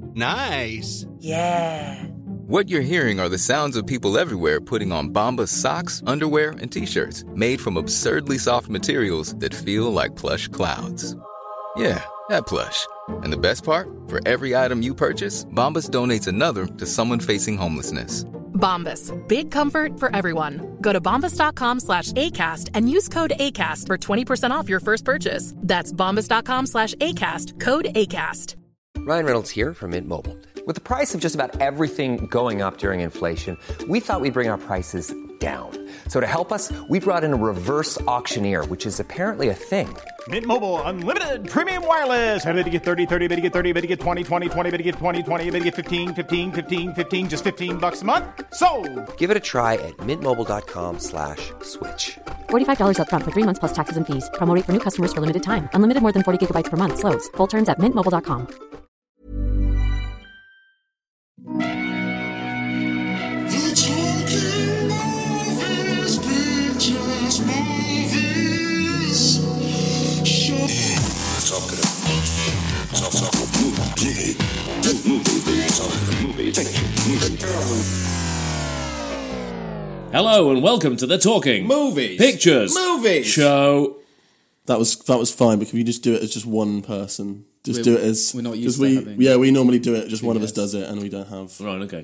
Nice. Yeah. What you're hearing are the sounds of people everywhere putting on Bombas socks, underwear, and T-shirts made from absurdly soft materials that feel like plush clouds. Yeah, that plush. And the best part? For every item you purchase, Bombas donates another to someone facing homelessness. Bombas. Big comfort for everyone. Go to bombas.com/ACAST and use code ACAST for 20% off your first purchase. That's bombas.com/ACAST. Code ACAST. Ryan Reynolds here from Mint Mobile. With the price of just about everything going up during inflation, we thought we'd bring our prices down. So to help us, we brought in a reverse auctioneer, which is apparently a thing. Mint Mobile Unlimited Premium Wireless. How to get 30, 30, bit to get 30, bit to get 20, 20, 20, bit to get 20, 20, bit to get 15, 15, 15, 15, just $15 a month? Sold! Give it a try at mintmobile.com/switch. $45 up front for 3 months plus taxes and fees. Promo rate for new customers for limited time. Unlimited more than 40 gigabytes per month. Slows full terms at mintmobile.com. Hello and welcome to the Talking Pictures Show. That was fine, but can we just do it as just one person? Just do it as we're not used to having. Yeah, we normally do it. Just one of us does it, and we don't have. Right, okay.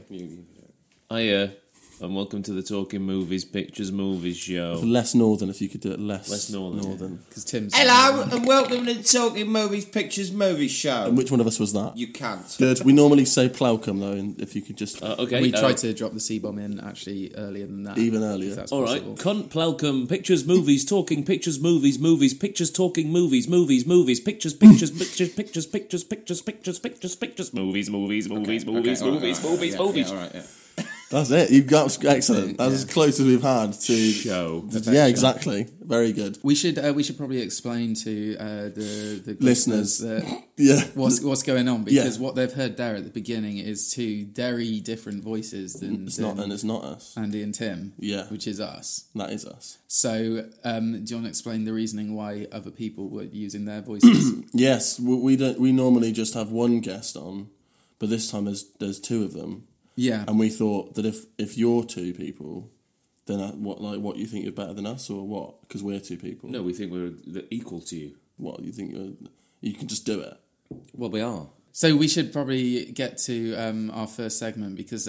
Hiya, and welcome to the Talking Movies Pictures Movies Show. Less northern, if you could do it less northern. Because Tim's. Hello and welcome to the Talking Movies Pictures Movies Show. And which one of us was that? You can't. Good. We normally say Plowcombe though, and if you could just. Okay. We tried to drop the C-bomb in actually earlier than that. Even earlier. All right. Cunt Plowcombe Pictures Movies Talking Pictures Movies Movies Pictures Talking Movies Movies Movies Pictures Pictures Pictures Pictures Pictures Pictures Pictures Pictures Pictures Movies Movies Movies Movies Movies Movies Movies. All right. Yeah. That's it. You got excellent. That's as close as we've had to show. Yeah, exactly. Very good. We should probably explain to the listeners that what's going on, because what they've heard there at the beginning is two very different voices than it's not us. Andy and Tim. Yeah, which is us. That is us. So, do you want to explain the reasoning why other people were using their voices? Yes, we don't. We normally just have one guest on, but this time there's two of them. Yeah, and we thought that if you're two people, then what you think you're better than us, or what? Because we're two people. No, we think we're equal to you. What you think you can just do it? Well, we are. So we should probably get to our first segment because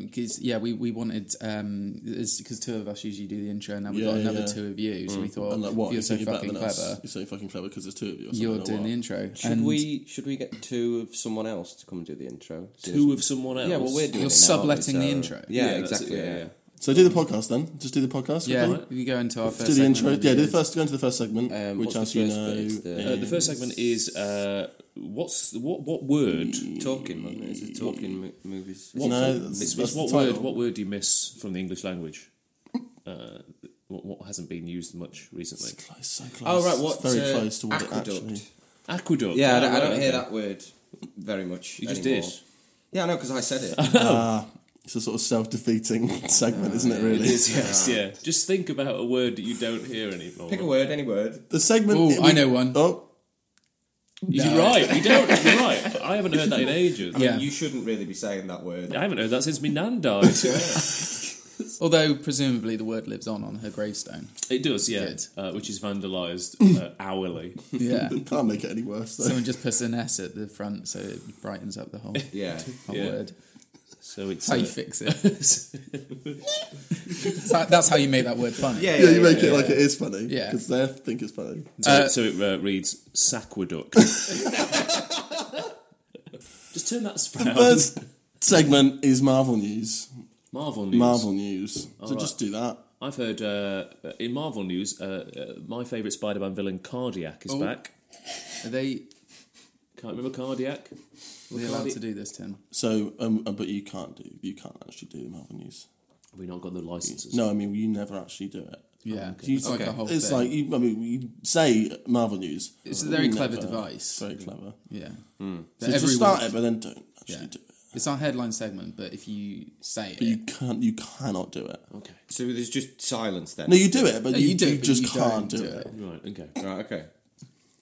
we wanted because two of us usually do the intro and now we've got another two of you, so we thought you're so fucking clever. You're so fucking clever because there's two of you. You're doing the intro. Should we get two of someone else to come and do the intro? Two of someone else? Yeah, well we're doing You're subletting the intro. Yeah, exactly. Yeah. So do the podcast then. Just do the podcast. Yeah, okay? we go into our first. Do the segment intro. Yeah, go into the first segment, which, as you know, the first segment is what word? Talking. Is it talking movies? What word do you miss from the English language? What hasn't been used much recently? So close. Oh right, it's very close to what aqueduct. it actually. Aqueduct. Yeah, I don't hear that word very much. You just anymore. did. Yeah, I know because I said it. It's a sort of self-defeating segment, isn't it, really? It is, yes, yeah. Just think about a word that you don't hear anymore. Pick a word, any word. The segment... Oh, I know one. Oh. You're right, you don't. You're right. I haven't heard that in ages. I mean, you shouldn't really be saying that word. I haven't heard that since my nan died. Although, presumably, the word lives on her gravestone. It does, yeah. Which is vandalised hourly. Yeah. Can't make it any worse, though. Someone just puts an S at the front so it brightens up the whole, word. So it's how you fix it. That's how you make that word funny. Yeah, you make it like it is funny. Yeah. Because they think it's funny. So it reads Saqueduct. Just turn that around. The first segment is Marvel News. Marvel News. So just do that. I've heard in Marvel News, my favourite Spider-Man villain, Cardiac, is back. Are they... Can't remember Cardiac? Are they allowed to do this, Tim? So, but you can't actually do the Marvel News. Have we not got the licenses? No, I mean, you never actually do it. Yeah, it's like a whole it's thing. like, you say Marvel News. It's a very clever device. Very clever. Yeah. So just start it, but then don't actually do it. It's our headline segment, but if you say it... But you cannot do it. Okay. So there's just silence then? No, you do it, but you do it, just but you can't don't do do it. Right, okay. Right, okay.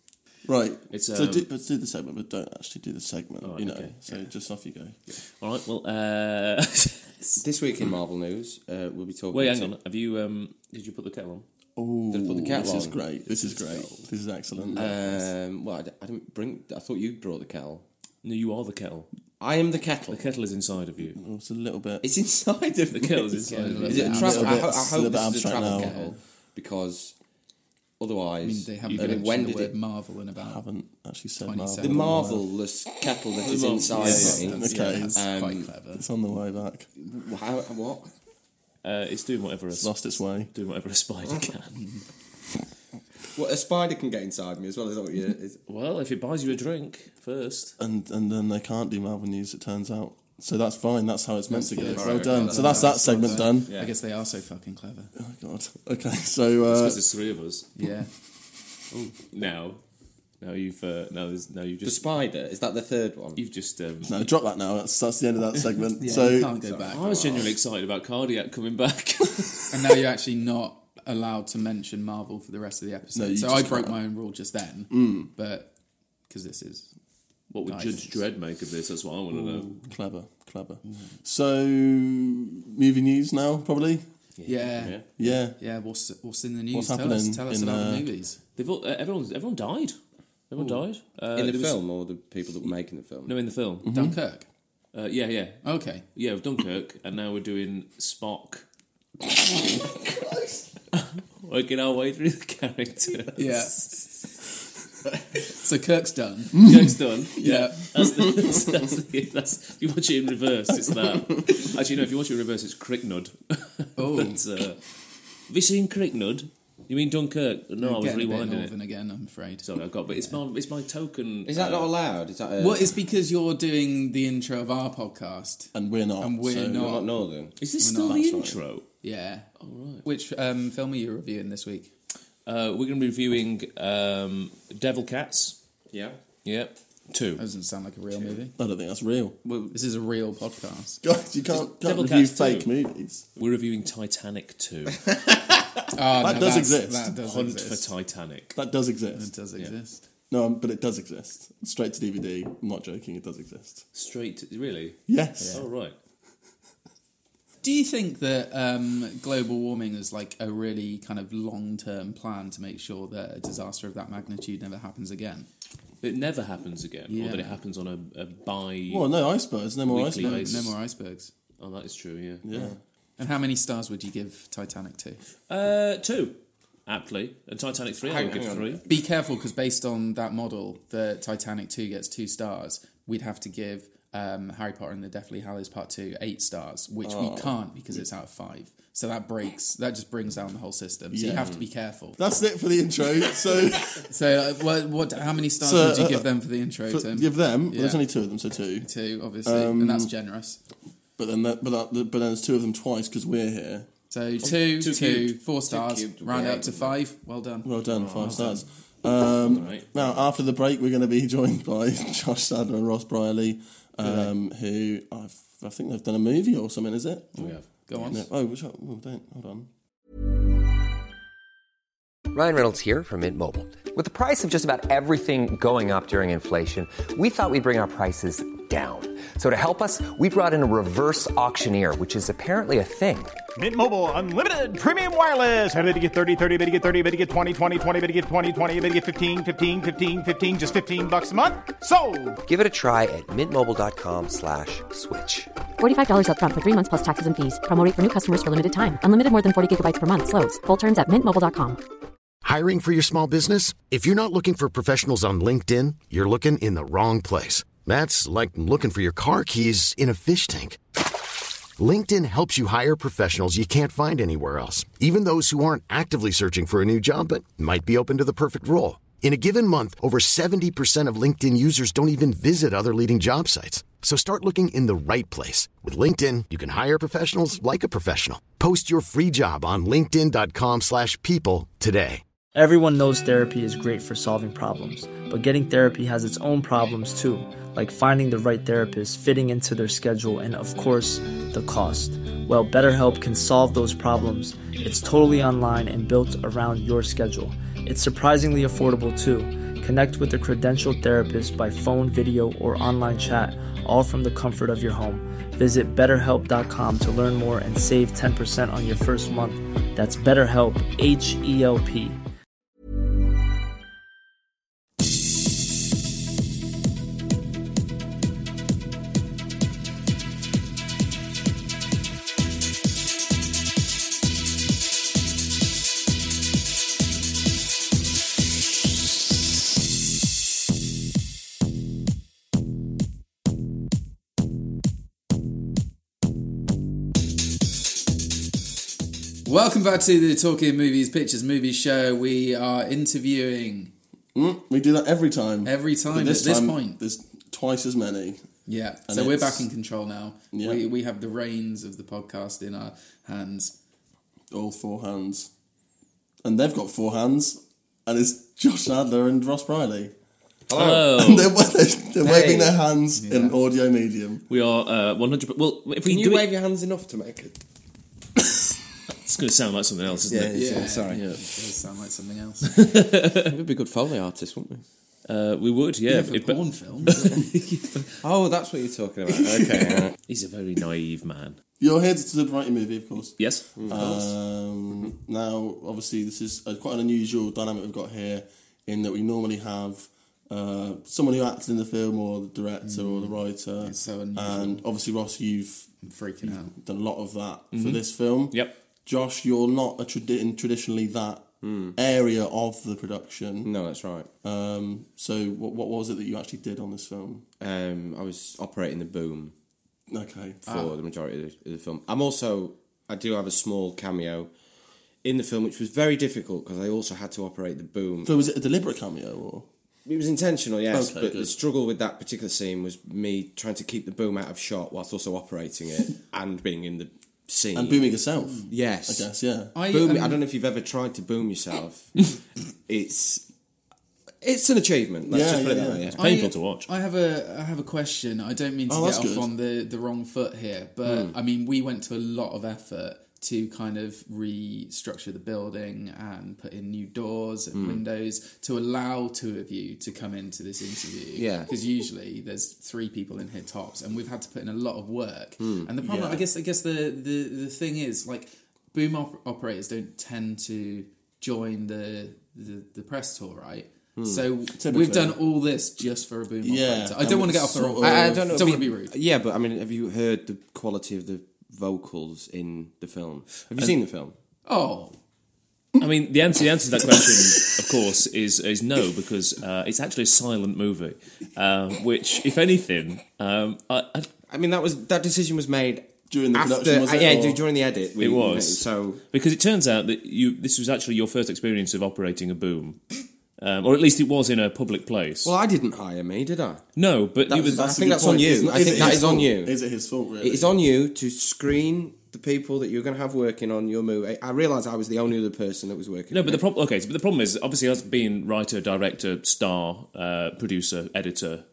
Right. It's so do the segment, but don't actually do the segment. Right, you know. okay. So just off you go. Yeah. All right. Well, this week in Marvel news, we'll be talking. Wait, hang on. Have you? Did you put the kettle on? Oh, did I put the kettle on? This is great. This is great. This is excellent. Well, I didn't bring. I thought you brought the kettle. No, you are the kettle. I am the kettle. The kettle is inside of you. Oh, it's a little bit. It's inside of the kettle is inside of you. Is it a travel? I hope this is a travel now. kettle because otherwise, they haven't mentioned the word Marvel in about. I haven't actually said 20 Marvel. The marvellous kettle that is inside me. Okay, It's quite clever. It's on the way back. What? It's doing whatever. It's lost its way. Doing whatever a spider can. Well, a spider can get inside me as well. Is that what you? Well, if it buys you a drink first, and then they can't do Marvel news. It turns out, so that's fine. That's how it's meant to go. Right, well done. right, So that's that segment done. I guess they are so fucking clever. Oh God. Okay. So because there's three of us. Yeah. Now you've just the spider. Is that the third one? You've just no, drop that now. That's the end of that segment. Yeah, so you can't go back. I was genuinely excited about Cardiac coming back, and now you're actually not allowed to mention Marvel for the rest of the episode. No, so I broke my own rule just then, but because this is what would Judge Dredd make of this? That's what I want to know. Clever. So movie news now, probably. Yeah. What's in the news? What's happening? Tell us about the movies. They've all, everyone died. Everyone died in the film, or the people that were making the film. No, in the film. Mm-hmm. Dunkirk. Yeah. Okay. Yeah, with Dunkirk, and now we're doing Spock. Working our way through the characters. Yeah. So Kirk's done. Kirk's done. Yeah. That's if you watch it in reverse, it's that. Actually, no, if you watch it in reverse, it's Cricknud. Oh. Have you seen Cricknud? You mean Dunkirk? No, I was rewinding it. Again, I'm afraid. Sorry, but it's my token. Is that not allowed? Is that well, it's because you're doing the intro of our podcast. And we're not. You're not Northern. Is this still the intro? Right. Yeah. All right. Which film are you reviewing this week? We're going to be reviewing Devil Cats. Yeah. Yep. 2. That doesn't sound like a real movie. I don't think that's real. Well, this is a real podcast. Guys, you can't review Cats fake 2. movies. We're reviewing Titanic 2. That does exist. That does Hunt exist. for Titanic. That does exist. It does exist. No, but it does exist. Straight to DVD. I'm not joking. It does exist. Straight to, really? Yes. Oh, right. Do you think that global warming is like a really kind of long-term plan to make sure that a disaster of that magnitude never happens again? It never happens again, or that it happens on a Well, no icebergs. No more icebergs. basis. No more icebergs. Oh, that is true, Yeah. And how many stars would you give Titanic to? 2, aptly. And Titanic 3, I would give 3. Be careful, because based on that model, the Titanic 2 gets 2 stars. We'd have to give Harry Potter and the Deathly Hallows Part 2 8 stars, which we can't because it's out of 5. So that just brings down the whole system. So you have to be careful. That's it for the intro. So, how many stars would you give them for the intro, Tim? Give them? Well, there's only 2 of them, so 2. 2, obviously, and that's generous. But then there's 2 of them twice because we're here. So 2, 4 stars, cubed, round up to 5. Well done. Well done, 5 stars. Now, after the break, we're going to be joined by Josh Sadler and Ross Brierley, who I think they've done a movie or something, is it? We have. Go on. No. Oh, don't. Hold on. Ryan Reynolds here from Mint Mobile. With the price of just about everything going up during inflation, we thought we'd bring our prices down. So to help us, we brought in a reverse auctioneer, which is apparently a thing. Mint Mobile Unlimited Premium Wireless. How to get 30, 30, bit to get 30, bit to get 20, 20, 20, bit to get 20, 20, bit to get 15, 15, 15, 15, just $15 a month? Sold! Give it a try at mintmobile.com/switch. $45 up front for 3 months plus taxes and fees. Promo rate for new customers for limited time. Unlimited more than 40 gigabytes per month. Slows full terms at mintmobile.com. Hiring for your small business? If you're not looking for professionals on LinkedIn, you're looking in the wrong place. That's like looking for your car keys in a fish tank. LinkedIn helps you hire professionals you can't find anywhere else, even those who aren't actively searching for a new job but might be open to the perfect role. In a given month, over 70% of LinkedIn users don't even visit other leading job sites. So start looking in the right place. With LinkedIn, you can hire professionals like a professional. Post your free job on linkedin.com/people today. Everyone knows therapy is great for solving problems, but getting therapy has its own problems too, like finding the right therapist, fitting into their schedule, and of course, the cost. Well, BetterHelp can solve those problems. It's totally online and built around your schedule. It's surprisingly affordable too. Connect with a credentialed therapist by phone, video, or online chat, all from the comfort of your home. Visit BetterHelp.com to learn more and save 10% on your first month. That's BetterHelp, H-E-L-P. Welcome back to the Talking Movies, Pictures, Movies show. We are interviewing. We do that every time. Every time at this point. There's twice as many. Yeah, and so we're back in control now. Yeah. We have the reins of the podcast in our hands. All 4 hands. And they've got 4 hands, and it's Josh Adler and Ross Briley. Hello. And they're waving their hands in an audio medium. We are 100%. Well, if we Can you wave your hands enough to make it? It's going to sound like something else, isn't it? Yeah, sorry. Yeah, it does sound like something else. We'd be good Foley artists, wouldn't we? We would, yeah. For porn film. Oh, that's what you're talking about. Okay. He's a very naive man. You're here to the Brighton movie, of course. Yes. Of course. Now, obviously, this is quite an unusual dynamic we've got here, in that we normally have someone who acted in the film, or the director, or the writer. It's so unusual. And obviously, Ross, you've freaking out. done a lot of that for this film. Yep. Josh, you're not traditionally that area of the production. No, that's right. So what was it that you actually did on this film? I was operating the boom. Okay. For the majority of the film. I do have a small cameo in the film, which was very difficult because I also had to operate the boom. So was it a deliberate cameo, or? It was intentional, yes, Okay, but good. the struggle with that particular scene was me trying to keep the boom out of shot whilst also operating it and being in the scene. And booming yourself? Yes. I guess, yeah. I don't know if you've ever tried to boom yourself. It's an achievement. Let's just put it that way. It's painful to watch. I have a question. I don't mean to get off on the wrong foot here, but I mean, we went to a lot of effort to kind of restructure the building and put in new doors and windows to allow 2 of you to come into this interview. Yeah. Because usually there's 3 people in here tops, and we've had to put in a lot of work. And the problem, I guess the thing is, like, boom operators don't tend to join the press tour, right? So we've done all this just for a boom operator. I don't want to get off the wrong foot. I don't know. Don't want to be rude. Yeah, but I mean, have you heard the quality of the vocals in the film? Have you seen the film? Oh. I mean, the answer to that question, of course, is no, because it's actually a silent movie, which, if anything, I mean, that decision was made during the production, was it? During the edit. It was. So because it turns out that this was actually your first experience of operating a boom. Or at least it was in a public place. Well, I didn't hire me, did I? No, but I think that's on you. I think that is on you. Is it his fault, really? It is on you to screen the people that you're going to have working on your movie. I realised I was the only other person that was working. No, but the problem is, obviously, as being writer, director, star, producer, editor,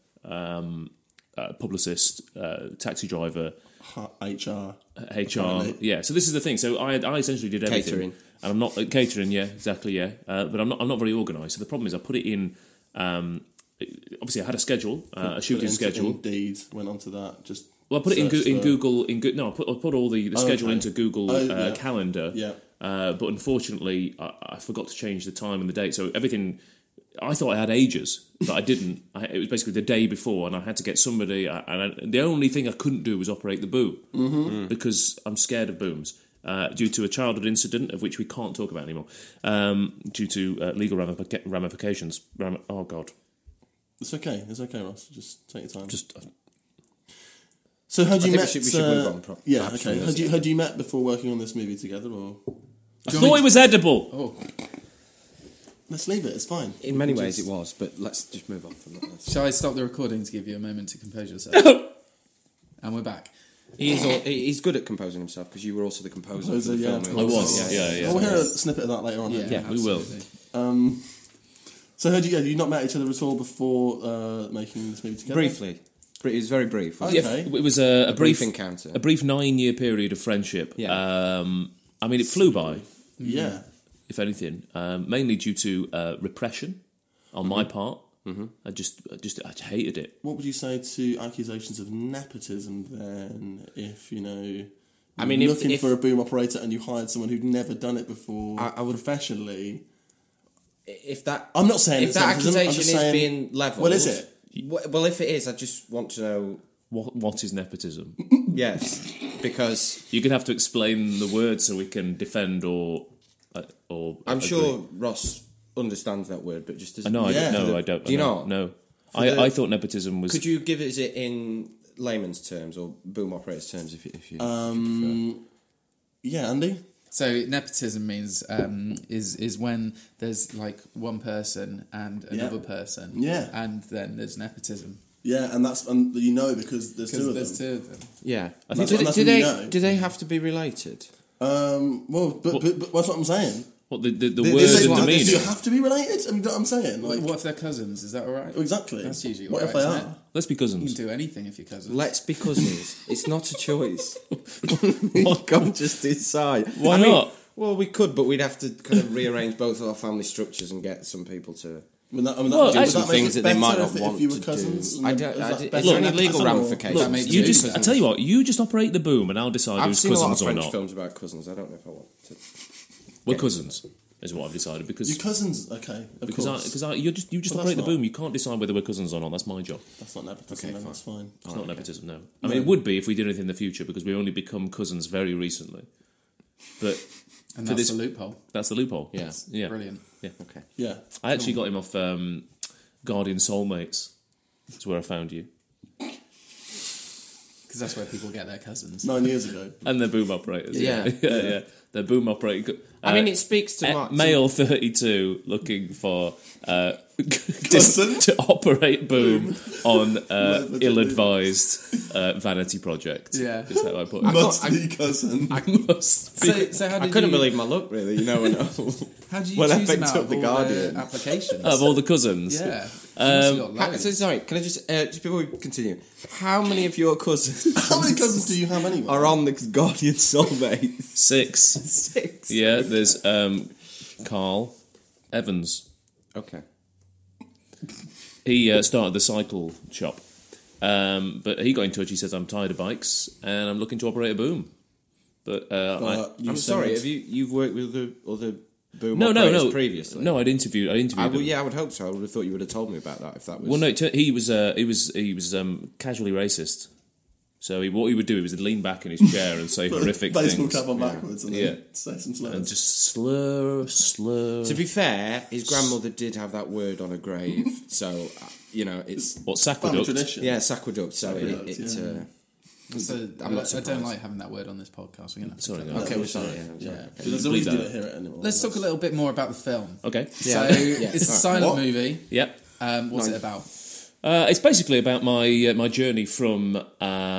publicist, taxi driver, HR. Yeah. So this is the thing. So I essentially did everything. Catering. And I'm not catering, yeah, exactly, yeah. But I'm not very organised. So the problem is, I put it in. Obviously, I had a schedule, a shooting schedule. Indeed, went on to that. I put it in Google. No, I put all the schedule into Google Calendar. Yeah. But unfortunately, I forgot to change the time and the date. So everything, I thought I had ages, but I didn't. It was basically the day before, and I had to get somebody. The only thing I couldn't do was operate the boom because I'm scared of booms. Due to a childhood incident of which we can't talk about anymore, due to legal ramifications. Oh, God. It's okay, Ross. Just take your time. Just. So had you met? We should move on. Yeah, okay. Had you met before working on this movie together, or? I thought it was edible. Oh. Let's leave it. It's fine. In many ways, it was, but let's just move on from that. Shall I stop the recording to give you a moment to compose yourself? And we're back. He's good at composing himself because you were also the composer for the film. I was. Yeah. We'll hear a snippet of that later on. Yeah, we will. So had you not met each other at all before making this movie together? Briefly. It was very brief. Okay. Yeah, it was a brief encounter. A brief 9-year period of friendship. Yeah. I mean, it flew by. Yeah. If anything, mainly due to repression. on my part. Mm-hmm. I hated it. What would you say to accusations of nepotism then? If looking for a boom operator and you hired someone who'd never done it before, I would professionally. I'm not saying if that accusation is being levelled. Well, is it? Well, if it is, I just want to know what is nepotism. Yes, because you're gonna have to explain the word so we can defend or. I'm sure Ross understands that word, but just doesn't. I don't. Do you not? No. I thought nepotism was. Could you give it in layman's terms or boom operator's terms if you prefer? Yeah, Andy. So nepotism means is when there's like one person and another person, and then there's nepotism. Yeah, and because there's two of them. Yeah, I think do they have to be related? But that's what I'm saying. What the word and the meaning? Do you have to be related? I mean, what I'm saying. Like, what if they're cousins? Is that all right? Exactly. That's usually what if they are? Let's be cousins. You can do anything if you're cousins. Let's be cousins. It's not a choice. We can't just decide. Why not? Well, we could, but we'd have to kind of rearrange both of our family structures and get some people to. Do some things that they might not want if you were to cousins, do. Is there any legal ramifications? I tell you what, you just operate the boom and I'll decide who's cousins or not. I've seen a lot of French films about cousins. I don't know if I want to. We're cousins, is what I've decided. Because you're cousins, okay? You just operate the boom. You can't decide whether we're cousins or not. That's my job. That's not nepotism. Okay, that's fine. It's not nepotism. No, I mean it would be if we did anything in the future because we only become cousins very recently. But. And that's the loophole. That's the loophole. Yeah. Brilliant. Yeah. Okay. Yeah. I actually got him off Guardian Soulmates. That's where I found you. Because that's where people get their cousins. 9 years ago. And they're boom operators. Yeah. They're boom operators. I mean, it speaks to male 32 looking for to operate boom on ill-advised vanity project. Yeah, is how I put it. Must be cousin. I must be. So how did I couldn't believe my luck, really. How did you choose them out of all the applications? Of all the cousins? Yeah. Sorry, can I just before we continue, how many of your cousins? How many cousins do you have anyway? Are on the Guardian Soulmates? 6. Yeah, there's Carl Evans. Okay. He started the cycle shop, but he got in touch. He says, "I'm tired of bikes and I'm looking to operate a boom." But I'm sorry. Have you've worked with the other boom operators previously? No, I'd interviewed them. Yeah, I would hope so. I would have thought you would have told me about that if that was. Well, no, he was casually racist. So what he would do, he would lean back in his chair and say horrific things. Baseball cap on backwards and then say some slurs. And just slur. To be fair, his grandmother did have that word on her grave, so it's what saqueduct. Tradition. Yeah, saqueduct. So I don't like having that word on this podcast. Sorry. Okay, we're sorry. There's a reason you don't hear it anymore. Let's talk a little bit more about the film. Okay. So it's a silent movie. Yep. What's it about? It's basically about my journey from a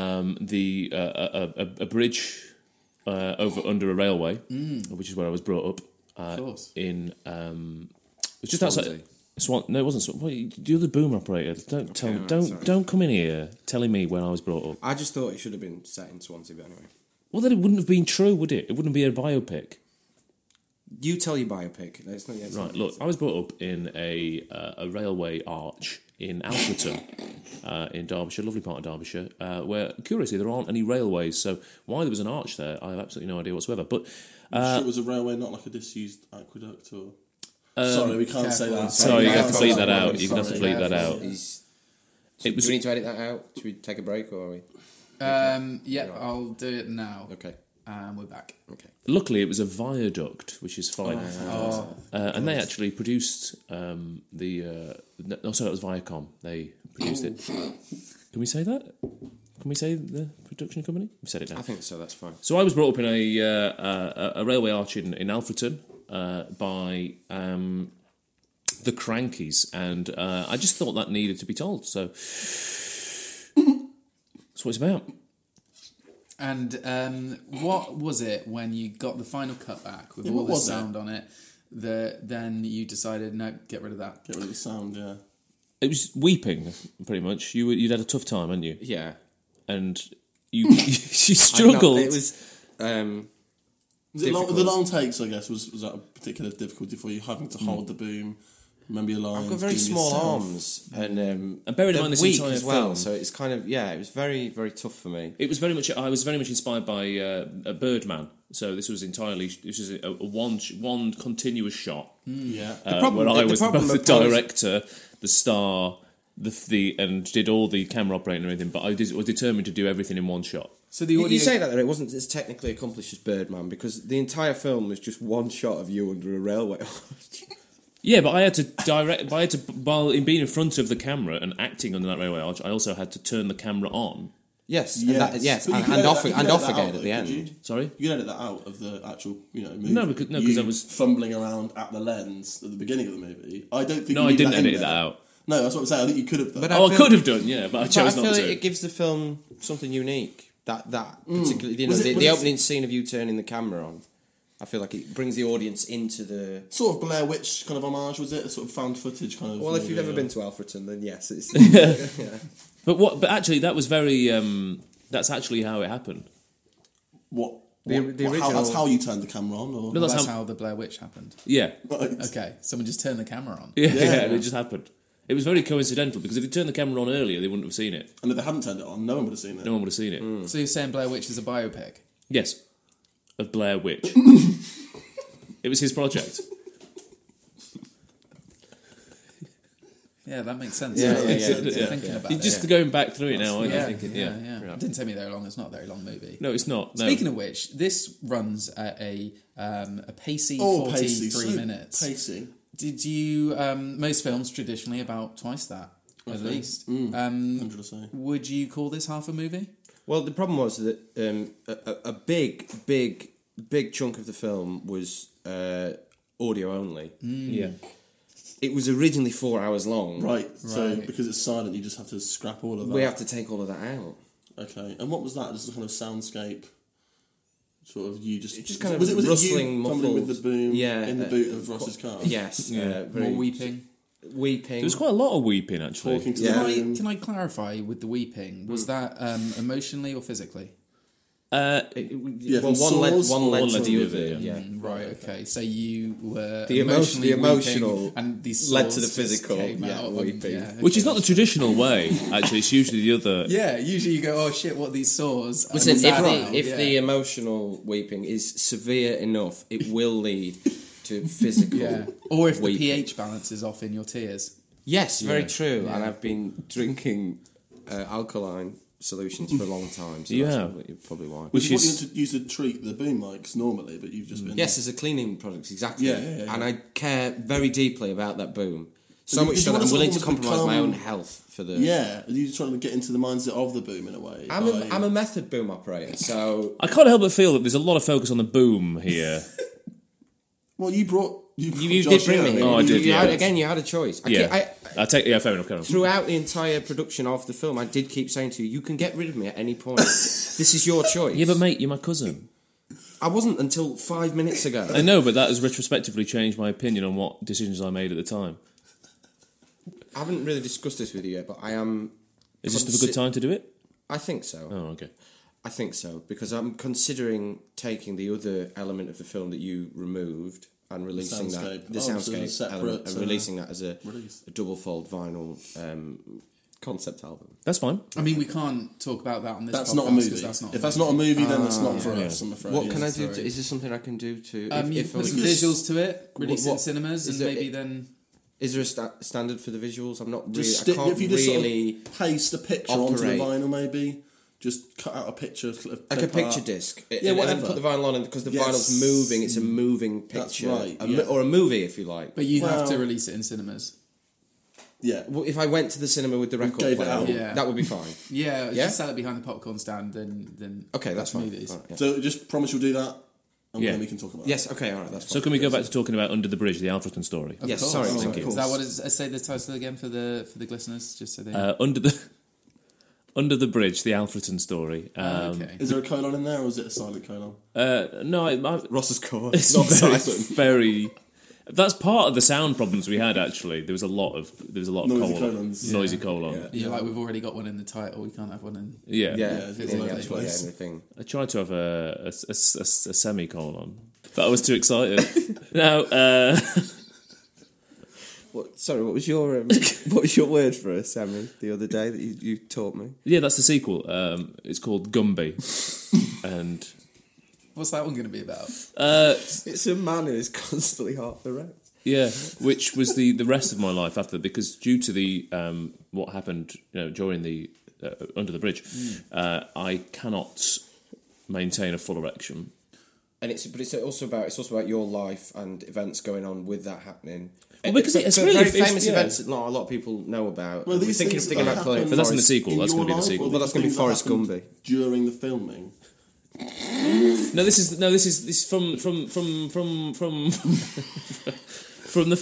bridge under a railway, which is where I was brought up. Of course. It was just outside. No, it wasn't. The other boom operator. Don't come in here telling me where I was brought up. I just thought it should have been set in Swansea, but anyway. Well, then it wouldn't have been true, would it? It wouldn't be a biopic. You tell your biopic. Right. Look, I was brought up in a railway arch in Alfreton, in Derbyshire, lovely part of Derbyshire, where, curiously, there aren't any railways, so why there was an arch there, I have absolutely no idea whatsoever. But sure it was a railway, not like a disused aqueduct, or... sorry, we can't say that. Sorry, you have to bleep that out. You're going to have to bleep that out. Do we need to edit that out? Should we take a break, or are we... I'll do it now. Okay. We're back. Okay. Luckily, it was a viaduct, which is fine. And they actually produced that was Viacom. They produced it. Can we say that? Can we say the production company? We said it now. I think so. That's fine. So I was brought up in a railway arch in Alfreton by the Crankies, and I just thought that needed to be told. So that's what it's about. And what was it when you got the final cut back with all the sound on it? Then you decided, no, get rid of that. Get rid of the sound, yeah. It was weeping, pretty much. You'd had a tough time, hadn't you? Yeah. And you struggled. It was... the long takes, I guess, was that a particular difficulty for you, having to hold the boom Remember your lines. I've got very small arms, and bearing in mind this weak entire as well. film. So it's kind of it was very, very tough for me. It was very much. I was very much inspired by Birdman. So this was a one continuous shot. Yeah, where I was both the director, the star, and did all the camera operating and everything. But I was determined to do everything in one shot. So the audio... You say that it wasn't as technically accomplished as Birdman because the entire film was just one shot of you under a railway arch. Yeah, but I had to direct. While in being in front of the camera and acting under that railway arch, I also had to turn the camera on. Yes. And off again at the end. Sorry, you can edit that out of the actual, movie. No, because I was fumbling around at the lens at the beginning of the movie. I don't think. No, I didn't edit that out. No, that's what I'm saying. I think you could have done. I could have done, yeah, but I chose not to. I feel like it gives the film something unique. That particularly, the opening scene of you turning the camera on. I feel like it brings the audience into the... Sort of Blair Witch kind of homage, was it? A sort of found footage kind of... Well, if you've ever been to Alfreton, then yes, it's... yeah. But actually, that was very... that's actually how it happened. What? The original... That's how you turned the camera on? Or? No, that's how the Blair Witch happened. Yeah. Right. Okay, someone just turned the camera on. Yeah, it just happened. It was very coincidental, because if they turned the camera on earlier, they wouldn't have seen it. And if they hadn't turned it on, no one would have seen it. No one would have seen it. So you're saying Blair Witch is a biopic? Yes. Of Blair Witch. It was his project. Yeah, that makes sense. Yeah. Thinking about You're just going back through it now, aren't you? Thinking, It didn't take me very long. It's not a very long movie. No, it's not. No. Speaking of which, this runs at a pacey 43 minutes. Pacey. Did you... most films traditionally about twice that, at least. 100%. Would you call this half a movie? Well, the problem was that a big chunk of the film was audio only. Yeah. It was originally 4 hours long. Right. So because it's silent, you just have to scrap all of that. We have to take all of that out. Okay. And what was that? Just a kind of soundscape. Sort of you just... It just kind of was rustling, you muffled with the boom in the boot of Ross's car? Yes. More weeping. There was quite a lot of weeping, actually. Talking to the boom. Can I clarify with the weeping? Was that emotionally or physically? One led to the other. Yeah. Right. Okay. So you were the emotional, and these led to the physical. Weeping. Which is not the traditional way. Actually, it's usually the other. Yeah. Usually you go, oh shit, what are these sores? Listen, if the emotional weeping is severe enough, it will lead to physical. Yeah. Or if the pH balance is off in your tears. Yes, very true. Yeah. And I've been drinking alkaline solutions for a long time. So that's probably why. Which is what you use to treat the boom mics normally, but you've just been... Yes, as a cleaning product, exactly. Yeah. And I care very deeply about that boom. So much so that I'm willing to compromise my own health for the... Yeah, you're trying to get into the mindset of the boom in a way. I'm a method boom operator, so... I can't help but feel that there's a lot of focus on the boom here. Well, you did bring me. Oh, I did. You had a choice. Fair enough. Throughout the entire production of the film, I did keep saying to you can get rid of me at any point. This is your choice. Yeah, but mate, you're my cousin. I wasn't until 5 minutes ago. I know, but that has retrospectively changed my opinion on what decisions I made at the time. I haven't really discussed this with you yet, but I am... Is this a good time to do it? I think so. Oh, okay. I think so, because I'm considering taking the other element of the film that you removed and releasing the soundscape element, and releasing that as a double-fold vinyl concept album. That's fine. I mean, we can't talk about that on this podcast. That's not a movie. If that's not a movie, then it's not for us, I'm afraid. What can I do? Is there something I can do to... you put some visuals to it, release it in cinemas, and maybe then... Is there a standard for the visuals? I'm not really... If you just sort of paste a picture onto the vinyl, maybe... Just cut out a picture, like a picture disc. Whatever. And put the vinyl on, and because the vinyl's moving, it's a moving picture. That's right. Or a movie, if you like. But you have to release it in cinemas. Yeah. Well, if I went to the cinema with the record player, that would be fine. Just sell it behind the popcorn stand, then okay, that's fine. Right, so just promise you'll do that, and then we can talk about it. Yes, okay, all right, that's fine. So can we go back to talking about Under the Bridge, the Alfreton story? Yes, sorry, thank you. Is that what say the title again for the listeners, just so they... Under the Bridge, the Alfreton story. Okay. Is there a colon in there, or is it a silent colon? No, Ross's colon. It's not very. That's part of the sound problems we had. Actually, there was a lot of noisy colon. Yeah, like we've already got one in the title. We can't have one in. Everything. I tried to have a semicolon, but I was too excited. Now, Sorry, what was your word for us, Sammy, the other day that you taught me? Yeah, that's the sequel. It's called Gumby. And what's that one going to be about? It's a man who is constantly half erect. Yeah, which was the rest of my life after, because due to the what happened during the under the bridge, I cannot maintain a full erection. And it's also about your life and events going on with that happening. Well, because it's really very famous events that not a lot of people know about. Well, these things about but that's in the sequel. That's going to be the sequel. Well, that's going to be Forrest Gumby during the filming. No, this is from the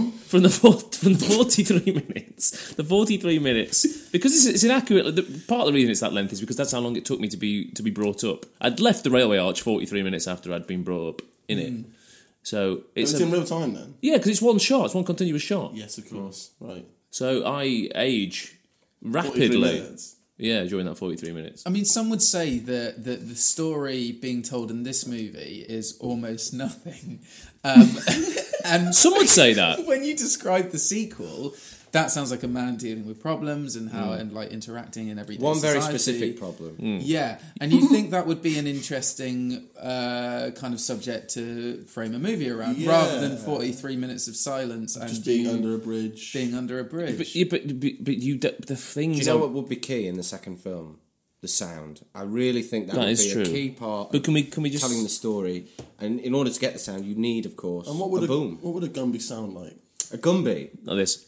43 minutes. The 43 minutes, because it's inaccurate. Part of the reason it's that length is because that's how long it took me to be brought up. I'd left the railway arch 43 minutes after I'd been brought up in it. So it's in real time then. Yeah, because it's one shot. It's one continuous shot. Yes, of course. Right. So I age rapidly. Yeah, during that 43 minutes. I mean, some would say that the story being told in this movie is almost nothing. And some would say that. When you describe the sequel, that sounds like a man dealing with problems and how and like interacting in everyday one society. Very specific problem. Yeah, and you think that would be an interesting kind of subject to frame a movie around, rather than 43 minutes of silence and just being under a bridge. Being under a bridge. But the things. Do you know what would be key in the second film? The sound. I really think that would be true. A key part. But can we just telling the story? And in order to get the sound, you need, of course, and what would a boom. What would a Gumby sound like? A Gumby, like this.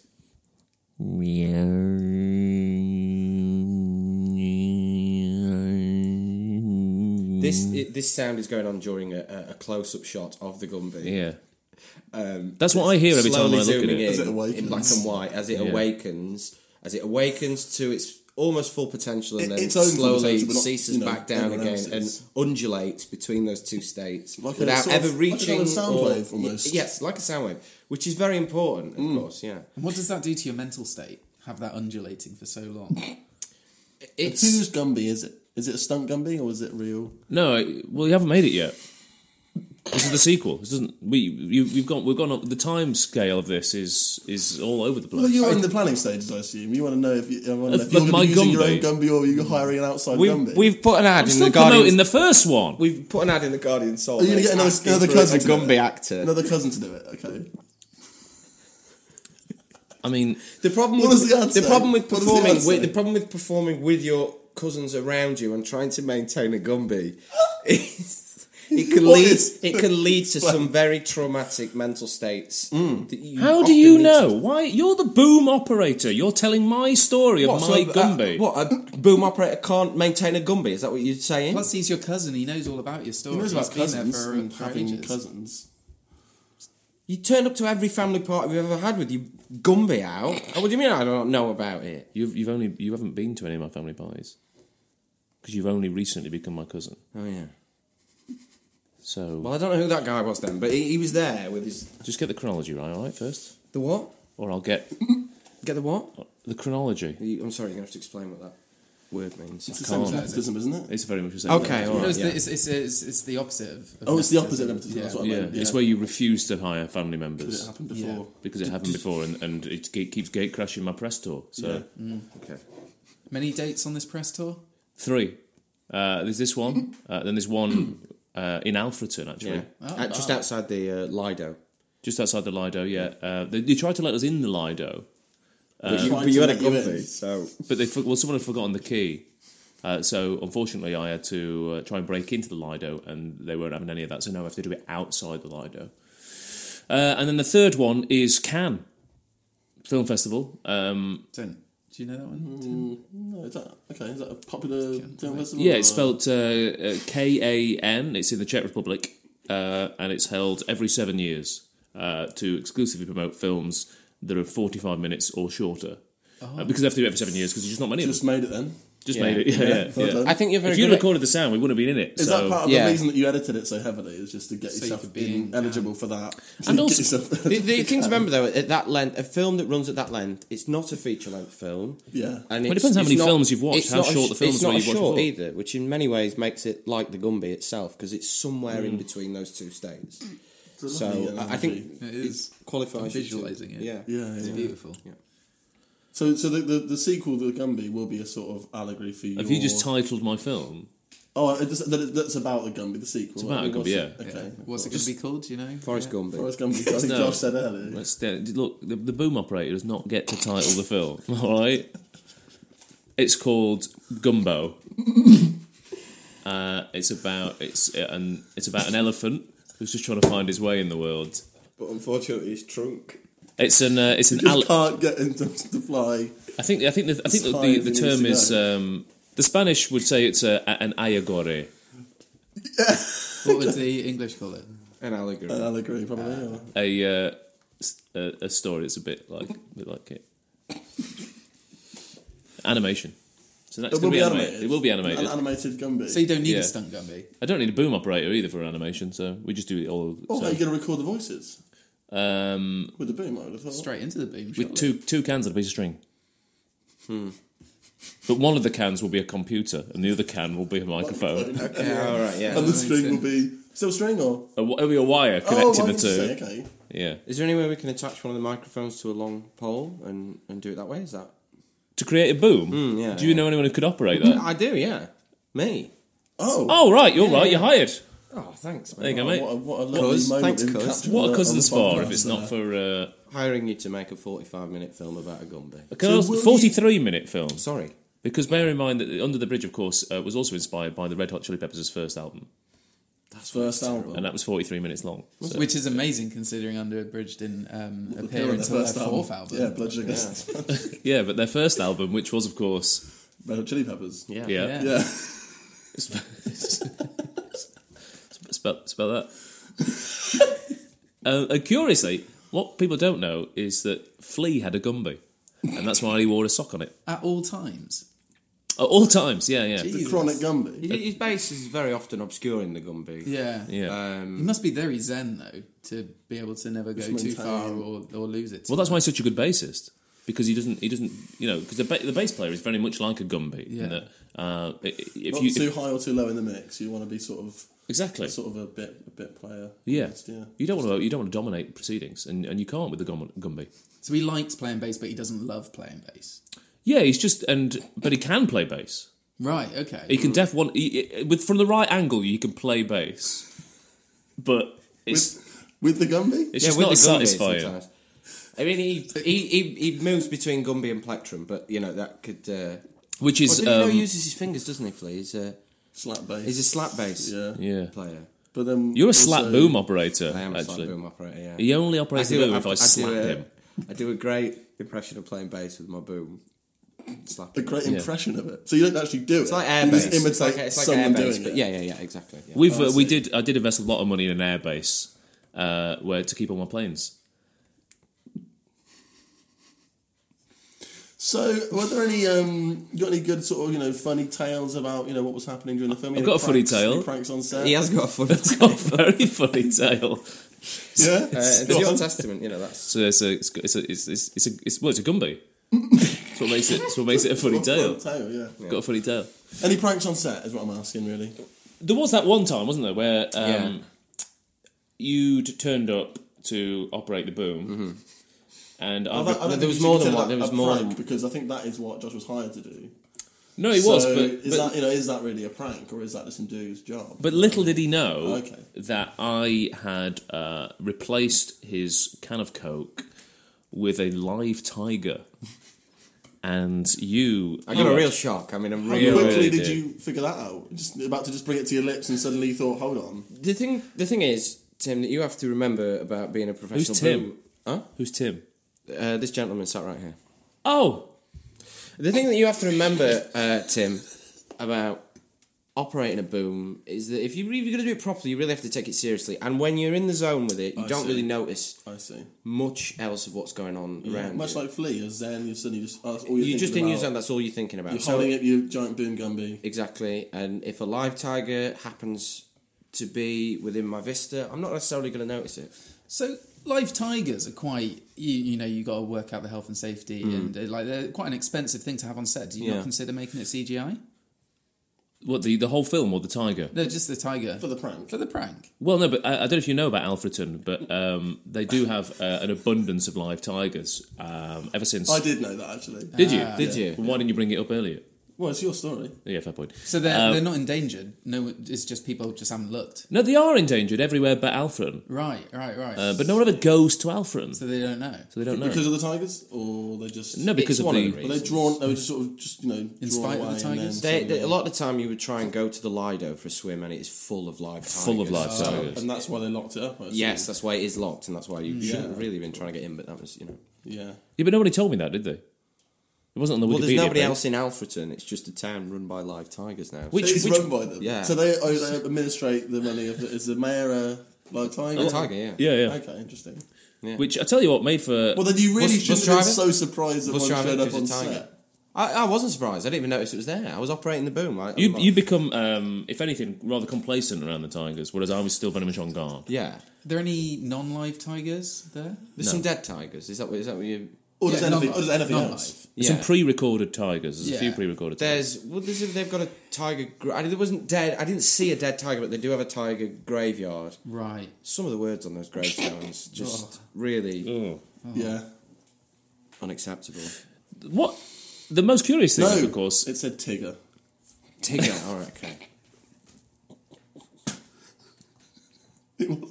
This sound is going on during a close-up shot of the Gumby. Yeah. That's what I hear every time I look at it. In black and white, as it awakens to its almost full potential, and then slowly ceases back down again and undulates between those two states without ever reaching. Like a sound wave, almost. Yes, like a sound wave, which is very important, of course. Yeah. And what does that do to your mental state? Have that undulating for so long? Whose Gumby is it? Is it a stunt Gumby or is it real? No, well, you haven't made it yet. This is the sequel. This doesn't. We've gone up. The time scale of this is all over the place. Well, you're in the planning stages, I assume. You want to know if you're going to be using your own Gumby or you're hiring an outside Gumby. We've put an ad in the Guardian. In the first one, we've put an ad in the Guardian. Soul. Are you going to get another cousin? A Gumby actor, another cousin to do it. Okay. I mean, the problem with performing with your cousins around you and trying to maintain a Gumby is. It can lead to some very traumatic mental states. How do you know? Why? You're the boom operator. You're telling my story of my Gumby. A boom operator can't maintain a Gumby? Is that what you're saying? Plus, he's your cousin. He knows all about your story. He knows about cousins and having ages. cousins. You turned up to every family party we've ever had with your Gumby out. What do you mean I don't know about it? You haven't been to any of my family parties because you've only recently become my cousin. Oh yeah. So, well, I don't know who that guy was then, but he was there with his... Just get the chronology right, all right, first? The what? Or I'll get... Get the what? The chronology. I'm sorry, you're going to have to explain what that word means. It's the same as nepotism, isn't it? It's very much the same. Okay, all right. It's the opposite of it's the opposite of nepotism, that's what I meant. Yeah, it's where you refuse to hire family members. Because it happened before. Yeah. Because it happened before, and it keeps gate crashing my press tour. So, Okay. Many dates on this press tour? 3. There's this one, then there's one... in Alfreton, actually. Yeah. Just outside the Lido. Just outside the Lido, yeah. They tried to let us in the Lido. But you had a Gumby, so... But someone had forgotten the key. So, unfortunately, I had to try and break into the Lido, and they weren't having any of that, so now I have to do it outside the Lido. And then the third one is Cannes Film Festival. Do you know that one? No, is that a popular film festival? Yeah, it's spelled Kan. It's in the Czech Republic, and it's held every 7 years to exclusively promote films that are 45 minutes or shorter. Because they have to do it every 7 years because there's just not many of them. Just made it then? Just made it, yeah. I think you're very If you recorded the sound, we wouldn't have been in it. Is that part of the reason that you edited it so heavily? Is just to get yourself being eligible for that? And also, the thing to remember though, at that length, a film that runs at that length, it's not a feature-length film. Yeah. And it depends how many films you've watched, how short the films where you've watched before. It's not short either, which in many ways makes it like the Gumby itself, because it's somewhere in between those two states. So I think it is qualifies. Visualising it. Yeah, it's beautiful. Yeah. So the sequel to the Gumby will be a sort of allegory for you. Have you just titled my film? Oh, that's about the Gumby, the sequel. It's about a Gumby, yeah. Okay. What's it going to be called, do you know? Forrest Gumby. Forrest Gumby, I think Josh said earlier. Look, the boom operator does not get to title the film, all right? It's called Gumbo. It's about an elephant who's just trying to find his way in the world. But unfortunately, he's trunk. It's an can't get him to fly. I think the term is the Spanish would say it's an allegory. What would the English call it? An allegory. An allegory, probably. A story that's a bit like it. Animation. So that's going to be animated. It will be animated. An animated Gumby. So you don't need a stunt Gumby. I don't need a boom operator either for animation. So we just do it all. Oh, how are you going to record the voices? With the boom, I would have thought. Straight into the boom. With two cans and a piece of string. But one of the cans will be a computer, and the other can will be a microphone. Okay, all right, yeah. And the string will be still string, or it'll be a wire connecting the two. Okay. Yeah. Is there any way we can attach one of the microphones to a long pole and do it that way? Is that to create a boom? Yeah. Do you know anyone who could operate that? I do. Yeah, me. Oh, right. You're right. You're hired. Oh, thanks, mate. There you go, mate. What a lovely moment. Thanks, cuz. What are cousins for if it's not for... hiring you to make a 45-minute film about a Gumby. A 43-minute film. Sorry. Because bear in mind that Under the Bridge, of course, was also inspired by the Red Hot Chili Peppers' first album. That's first album. And that was 43 minutes long. So. Which is amazing considering Under a Bridge didn't appear until their fourth album. Yeah, Blood Sugar. Yeah, but their first album, which was, of course... Red Hot Chili Peppers. Yeah. Spell that. Curiously, what people don't know is that Flea had a Gumby, and that's why he wore a sock on it. At all times? At all times, yeah. The chronic Gumby. His bass is very often obscuring the Gumby. Yeah. He must be very zen, though, to be able to never go too far or lose it. Well, that's why he's such a good bassist. Because he doesn't, because the bass player is very much like a Gumby. Yeah. In that, not too high or too low in the mix. You want to be sort of a bit player. Yeah. You don't want to dominate proceedings, and you can't with the Gumby. So he likes playing bass, but he doesn't love playing bass. Yeah, but he can play bass. Right. Okay. He can from the right angle, you can play bass, but it's with the Gumby. It's just not as satisfying. Sometimes. I mean, he moves between Gumby and plectrum, but that could. Which is he uses his fingers, doesn't he? Flea? He's a slap bass. He's a slap bass player. But then you're a slap boom operator. I am actually. A slap boom operator. Yeah. He only operates the boom if I slap him. I do a great impression of playing bass with my boom. A great impression of it. So you don't actually do it. It's like air bass. It's like someone doing it. Yeah, exactly. Yeah. I did invest a lot of money in an air base to keep on my planes. So, were there any you got any good sort of funny tales about what was happening during the film? I've got a funny tale. Pranks on set. He has got a funny tale. Got a very funny tale. Yeah, it's the Old Testament. That's so it's a Gumby. That's what makes it a funny tale. Yeah. Got a funny tale. Any pranks on set is what I'm asking, really. There was that one time, wasn't there, where you'd turned up to operate the boom. Mm-hmm. And there was more than one. There was more because I think that is what Josh was hired to do. No, he was. But is that really a prank, or is that just him doing his job? But little did he know that I had replaced his can of Coke with a live tiger, and I got a real shock. I mean, How quickly did you figure that out? Just about to bring it to your lips, and suddenly you thought, "Hold on." The thing is, Tim, that you have to remember about being a professional. Who's Tim? Huh? Who's Tim? This gentleman sat right here. Oh! The thing that you have to remember, Tim, about operating a boom is that if you're going to do it properly, you really have to take it seriously. And when you're in the zone with it, you don't really notice much else of what's going on around much you. like Flea, you're zen, you're suddenly just... You're just in your zone, that's all you're thinking about. You're holding up your giant boom Gumby. Exactly. And if a live tiger happens to be within my vista, I'm not necessarily going to notice it. So... Live tigers are quite, you got to work out the health and safety, and they're quite an expensive thing to have on set. Do you not consider making it CGI? What, the whole film or the tiger? No, just the tiger. For the prank. For the prank. Well, no, but I don't know if you know about Alfreton, but they do have an abundance of live tigers ever since... I did know that, actually. Did you? Did you? Why didn't you bring it up earlier? Well, it's your story. Yeah, fair point. So they're not endangered? No, it's just people just haven't looked? No, they are endangered everywhere but Alfreton. Right. But no one ever goes to Alfreton. So they don't know? Because of the tigers? Or they just... No, because of the... Were they drawn... They were just sort of just, in spite of the tigers? A lot of the time you would try and go to the Lido for a swim and it's full of live tigers. Full of live tigers. And that's why they locked it up, I assume. Yes, that's why it is locked and that's why you shouldn't have really been trying to get in, but that was, Yeah. Yeah, but nobody told me that, did they? It wasn't on the Wikipedia Well, there's nobody page. else in Alfreton. It's just a town run by live tigers now. Which run by them? Yeah. So they administrate the money of... Is the mayor a live tiger? A tiger, yeah. Yeah. Okay, interesting. Yeah. Which, I tell you what, made for... Well, then you really shouldn't have been so surprised that one showed up on set. I wasn't surprised. I didn't even notice it was there. I was operating the boom. Right? You become, if anything, rather complacent around the tigers, whereas I was still very much on guard. Yeah. Are there any non-live tigers there? There's some dead tigers. Is that what you... Or does anything else? Yeah. Some pre-recorded tigers. There's a few pre-recorded tigers. They've got a tiger... There wasn't dead... I didn't see a dead tiger, but they do have a tiger graveyard. Right. Some of the words on those gravestones just really... Yeah. Unacceptable. What... The most curious thing, of course... it said Tigger. Tigger, alright, okay. It was...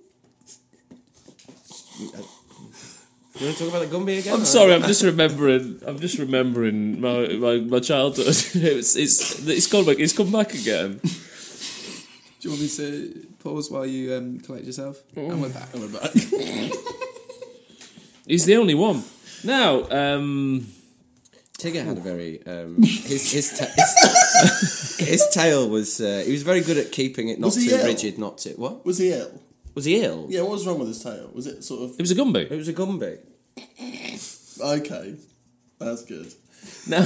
You want to talk about the Gumby again? I'm sorry, I'm just remembering my childhood. It's come back again. Do you want me to pause while you collect yourself? And we're back. He's the only one. Now, Tigger had a very his tail was he was very good at keeping it not too rigid, not too what? Was he ill? Was he ill? Yeah, what was wrong with his tail? Was it sort of... It was a Gumby. It was a Gumby. Okay, that's good. Now,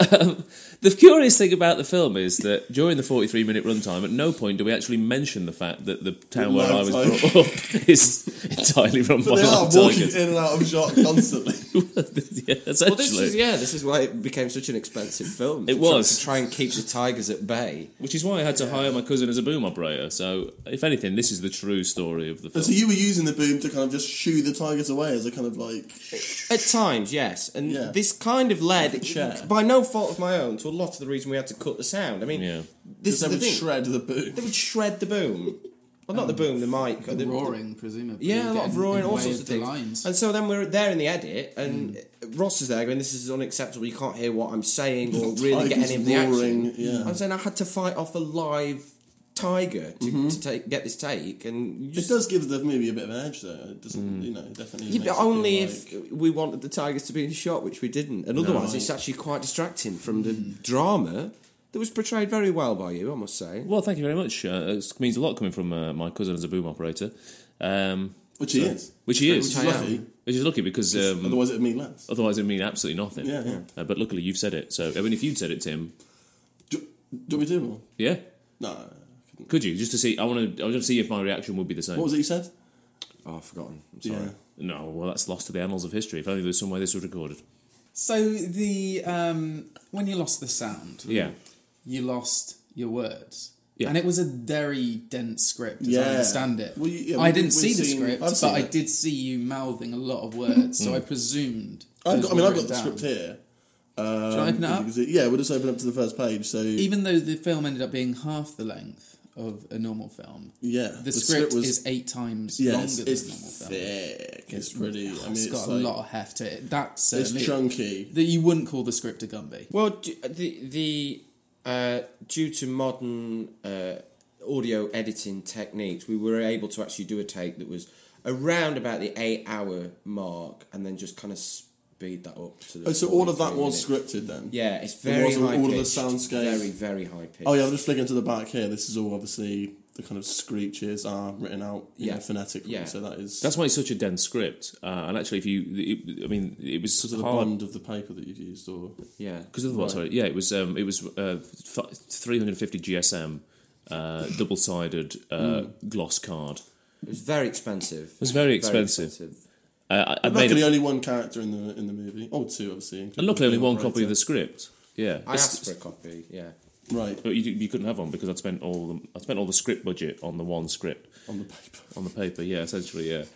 the curious thing about the film is that during the 43-minute runtime, at no point do we actually mention the fact that the town where I was brought up is entirely run by live tigers. They are walking in and out of shot constantly. Yeah, essentially. This is why it became such an expensive film. It was. To try and keep the tigers at bay. Which is why I had to hire my cousin as a boom operator. So, if anything, this is the true story of the film. So you were using the boom to kind of just shoo the tigers away as a kind of like... At times, yes. And this kind of led, by no fault of my own, to a lot of the reason we had to cut the sound. I mean, this is the thing. Shred the boom. They would shred the boom. Well, not the boom, the mic. The roaring, presumably. Yeah, a lot of roaring, all sorts of things. Lines. And so then we're there in the edit, and Ross is there going, this is unacceptable, you can't hear what I'm saying or really get any of the action. Yeah. I'm saying I had to fight off a live tiger to get this take, and it does give the movie a bit of an edge, though. It doesn't, definitely. Yeah, but only if we wanted the tigers to be in shot, which we didn't, and otherwise it's actually quite distracting from the drama that was portrayed very well by you, I must say. Well, thank you very much. It means a lot coming from my cousin as a boom operator. Which he is. Which he is. Which is lucky. Which is lucky because... otherwise it would mean less. Otherwise it would mean absolutely nothing. Yeah. But luckily you've said it. So, I mean, if you'd said it, Tim... Do you want me to do more? Yeah? No. Could you? Just to see... I want to see if my reaction would be the same. What was it you said? Oh, I've forgotten. I'm sorry. Yeah. No, well, that's lost to the annals of history. If only there was some way this was recorded. So, the when you lost the sound... Yeah. You lost your words. Yeah. And it was a very dense script, as I understand it. Well, I didn't see the script, but I did see you mouthing a lot of words, so I presumed... I've got the script here. Should I open it up? We'll just open up to the first page. So even though the film ended up being half the length of a normal film, the script is 8 times longer than a normal film. Thick. It's pretty... It's got a lot of heft to it. That's it's chunky. That you wouldn't call the script a Gumby. Well, due to modern audio editing techniques, we were able to actually do a take that was around about the 8-hour mark, and then just kind of speed that up to the... so all of that was scripted then? Yeah, it's very high pitched. All of the soundscape? Very, very high pitched. Oh yeah, I'm just flicking to the back here. This is all obviously... The kind of screeches are written out phonetically, so that is... That's why it's such a dense script. And actually, it was sort of the bond of the paper that you've used, or... Yeah. Because of what, sorry. Yeah, it was 350 GSM, double-sided gloss card. It was very expensive. It was very expensive. Luckily, only one character in the movie. Oh, 2, obviously. And luckily, only one copy of the script. Yeah. I asked for a copy, yeah. Right. But you couldn't have one because I'd spent all the script budget on the one script. On the paper. On the paper, yeah, essentially, yeah.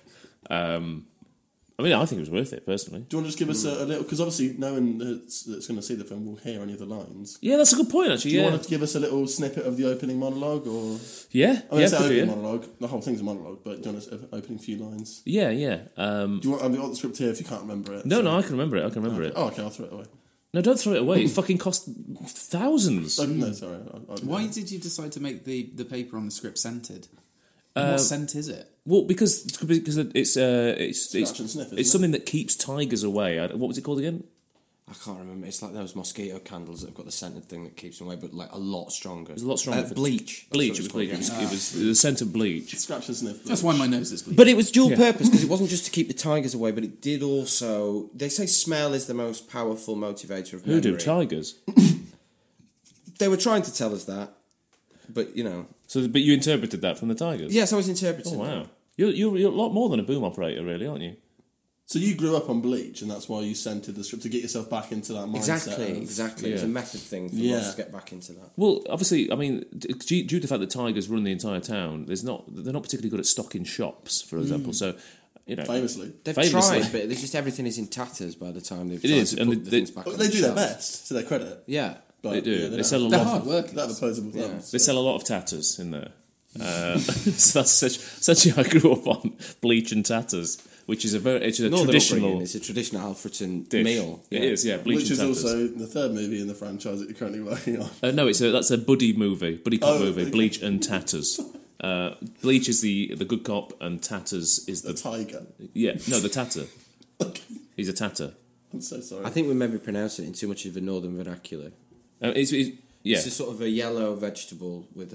I mean, I think it was worth it, personally. Do you want to just give us a little... Because obviously no one that's going to see the film will hear any of the lines. Yeah, that's a good point, actually, Do you want to give us a little snippet of the opening monologue, or... Yeah, I mean, it's an opening monologue. The whole thing's a monologue, but do you want an opening few lines? Yeah, yeah. Do you want... I've got the script here if you can't remember it. No, I can remember it. it. Oh, okay, I'll throw it away. No, don't throw it away. It fucking cost thousands. Oh, no, sorry. Why did you decide to make the paper on the script scented? What scent is it? Well, because it's sniff, it's something that keeps tigers away. What was it called again? I can't remember. It's like those mosquito candles that have got the scented thing that keeps them away, but like a lot stronger. It's a lot stronger. Bleach. Bleach. It was bleach. It was the scent of bleach. Scratch and sniff. Bleach. That's why my nose is bleeding. But it was dual purpose because it wasn't just to keep the tigers away, but it did also. They say smell is the most powerful motivator of memory. Who do? Tigers. They were trying to tell us that, but you know. But you interpreted that from the tigers. Yes, I was interpreting. Oh wow, you're a lot more than a boom operator, really, aren't you? So you grew up on Bleach, and that's why you scented the script to get yourself back into that mindset. Exactly. Yeah. It's a method thing for us to get back into that. Well, obviously, I mean, due to the fact that tigers run the entire town, they're not particularly good at stocking shops, for example. So, you know, they've tried, but there's just everything is in tatters by the time they've tried to put the things back. They do their best, to their credit. Yeah, but they do. Yeah, they sell a they're lot. Hard work. They have opposable thumbs. They sell a lot of tatters in there. So that's essentially I grew up on Bleach and tatters, which is a traditional. It's a traditional Alfreton dish. meal. It is, yeah. Bleach which and is tatters. also the third movie in the franchise that you're currently working on. No, that's a buddy cop movie. Bleach and Tatters. Bleach is the good cop, and Tatters is the tiger. Yeah, no, the tatter. He's a tatter. I'm so sorry. I think we maybe pronounce it in too much of a northern vernacular. It's a sort of a yellow vegetable with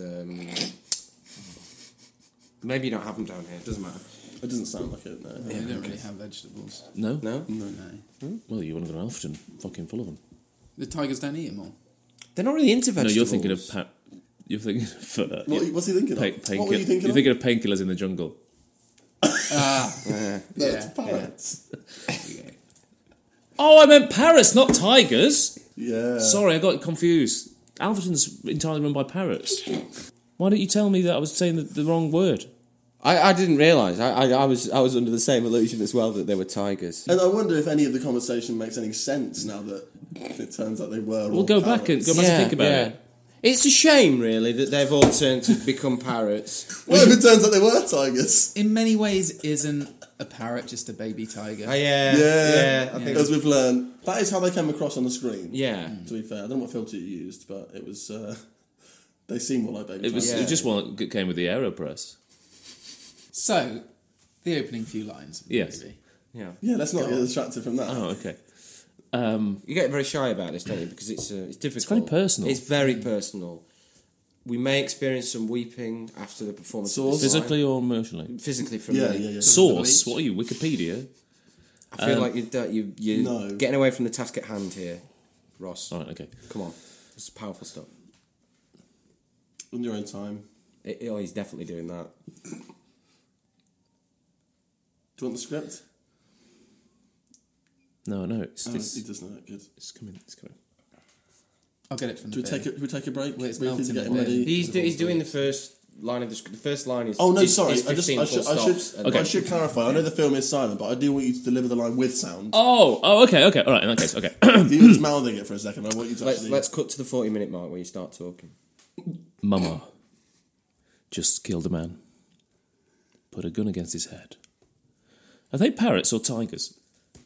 maybe you don't have them down here. It doesn't matter. It doesn't sound like it. No. Yeah, we don't really have vegetables. No. No. Well, you want to go to Alfreton, fucking full of them. The tigers don't eat them all. They're not really into vegetables. No, you're thinking of You're thinking of what's he thinking of? What were you thinking You're thinking of Painkillers in the Jungle. That's parrots. Oh, I meant parrots, not tigers. Yeah. Sorry, I got confused. Alfreton's entirely run by parrots. Why didn't you tell me that I was saying the wrong word? I didn't realise. I was under the same illusion as well that they were tigers. And I wonder if any of the conversation makes any sense now that it turns out they were. We'll go back and think about it. It's a shame, really, that they've all turned to become parrots. What if it turns out they were tigers? In many ways, isn't a parrot just a baby tiger? Yeah. I think as we've learned, that is how they came across on the screen. Yeah. To be fair, I don't know what filter you used, but it was. They seem more like baby tigers. It just one that came with the AeroPress. So, the opening few lines of the movie. Yeah, let's not get distracted from that. Oh, okay. You get very shy about this, don't you? Because it's difficult. It's very personal. It's very personal. We may experience some weeping after the performance. Physically or emotionally? Physically from me. Yeah. Source? What are you, Wikipedia? I feel like you're getting away from the task at hand here, Ross. All right, okay. Come on. This is powerful stuff. On your own time. He's definitely doing that. Do you want the script? No, he does know it. Good. It's coming. I'll get it from the Do we take a break? Well, it's Briefly to melting get a him bit. ready? He's doing the first line of the script. The first line is. Oh no, sorry. Is 15 full stops. I should clarify. I know the film is silent, but I do want you to deliver the line with sound. Oh, okay. All right, in that case, okay. You were just mouthing it for a second. I want you to let's cut to the 40-minute mark where you start talking. Mama just killed a man. Put a gun against his head. Are they parrots or tigers?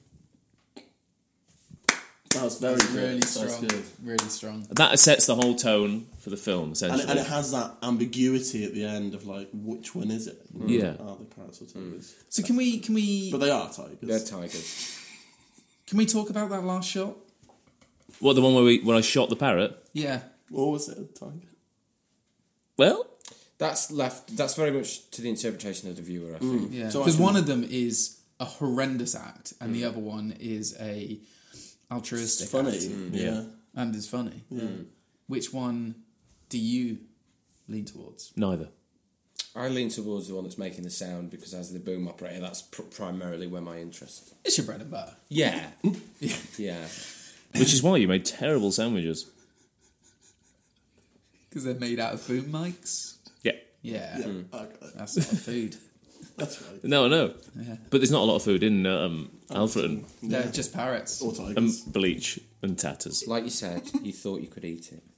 That was really strong. Really strong. That sets the whole tone for the film, essentially. And it has that ambiguity at the end of like, which one is it? Yeah. Are they parrots or tigers? So can we? But they are tigers. They're tigers. Can we talk about that last shot? What, the one where I shot the parrot? Yeah. Or was it a tiger? Well, that's very much to the interpretation of the viewer, I think. Yeah. Because one of them is a horrendous act, and the other one is a altruistic funny. act. Yeah. And is funny. Yeah. Which one do you lean towards? Neither. I lean towards the one that's making the sound because as the boom operator, that's primarily where my interest. It's your bread and butter. Yeah. Yeah. Which is why you made terrible sandwiches. Because they're made out of boom mics? Yeah. Yeah. Okay. That's not food. That's right. No, I know. Yeah. But there's not a lot of food in Alfreton. No, just parrots. Or tigers. And bleach and tatters. Like you said, you thought you could eat it.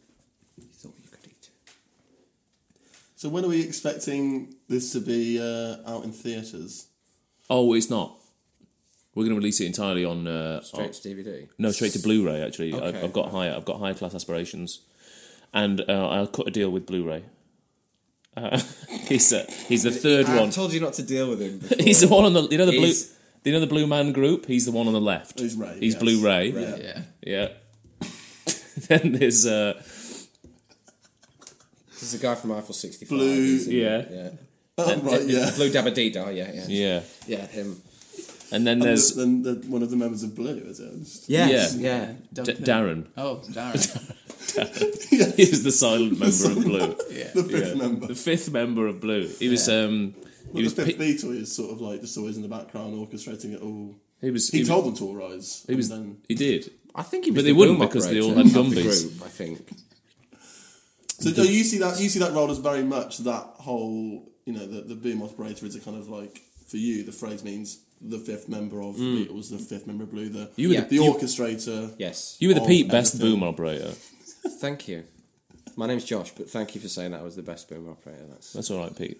So when are we expecting this to be out in theatres? Oh, it's not. We're going to release it entirely on straight to DVD. No, straight to Blu-ray. Actually, Okay. I've got higher class aspirations, and I'll cut a deal with Blu-ray. He's the third one. I told you not to deal with him before. He's the one on the the Blue Man Group. He's the one on the left. He's Ray. He's yes. Blu-ray. Ray. Yeah. Then there's There's a guy from Eiffel 65. Blue. Yeah. Oh, right. Yeah. Blue Dabba Dee Da. Yeah, him. And then there's one of the members of Blue, is it? Yes. Yeah. Yeah. Darren. Oh, Darren. Yes. He's the silent member of Blue. The fifth member. The fifth member of Blue. He was. The fifth Beatle is sort of like just always in the background orchestrating it all. He told them to all rise. He did. I think he was. But they wouldn't because they all had Gumbies. I think. So you see that role as very much that whole, the boom operator is a kind of like, for you, the phrase means the fifth member of Beatles, the fifth member of Blue, the orchestrator. Yes. You were the Pete Best boom operator. Thank you. My name's Josh, but thank you for saying that I was the best boom operator. That's all right, Pete.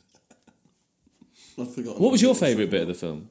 I've forgotten. What was your favourite bit of the film?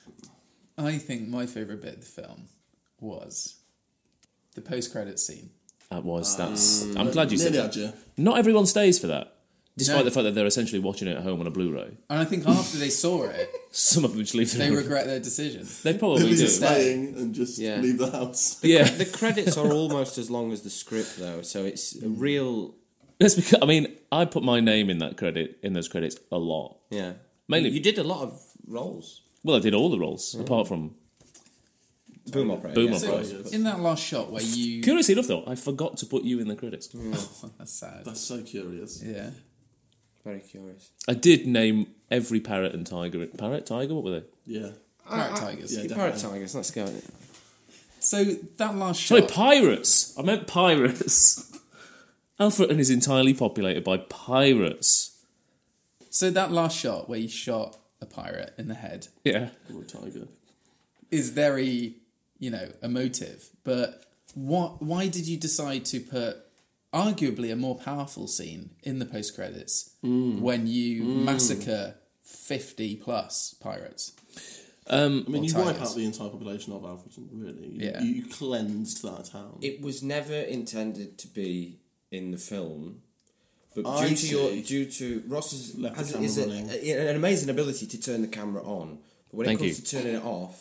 I think my favourite bit of the film was the post-credits scene. I'm glad you said that. You. Not everyone stays for that, despite the fact that they're essentially watching it at home on a Blu-ray. And I think after they saw it, some of them just leave. They regret their decision. They probably do. Staying and just leave the house. The credits are almost as long as the script, though, so it's a real. That's because I put my name in those credits a lot. Yeah, mainly you did a lot of roles. Well, I did all the roles apart from. Boom operator. So in that last shot where you... Curiously enough, though, I forgot to put you in the credits. Oh, that's sad. That's so curious. Yeah. Very curious. I did name every parrot and tiger. Parrot, tiger, what were they? Yeah. Parrot tigers. Yeah, parrot tigers, let's go. So that last shot... Sorry, pirates. I meant pirates. Alfreton is entirely populated by pirates. So that last shot where you shot a pirate in the head... Yeah. Or a tiger. ...is very... emotive, but why did you decide to put arguably a more powerful scene in the post-credits when you massacre 50 plus pirates? You wipe out the entire population of Alfreton, really. You cleansed that town. It was never intended to be in the film, but due to Ross has an amazing ability to turn the camera on, but when it comes to turning it off,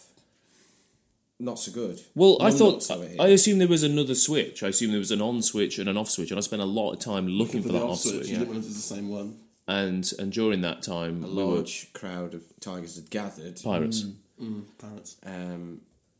not so good. Well, I assumed there was another switch. I assumed there was an on switch and an off switch, and I spent a lot of time looking for that off switch. You didn't want it to be the same one. And during that time, a large crowd of tigers had gathered. Pirates. Pirates. And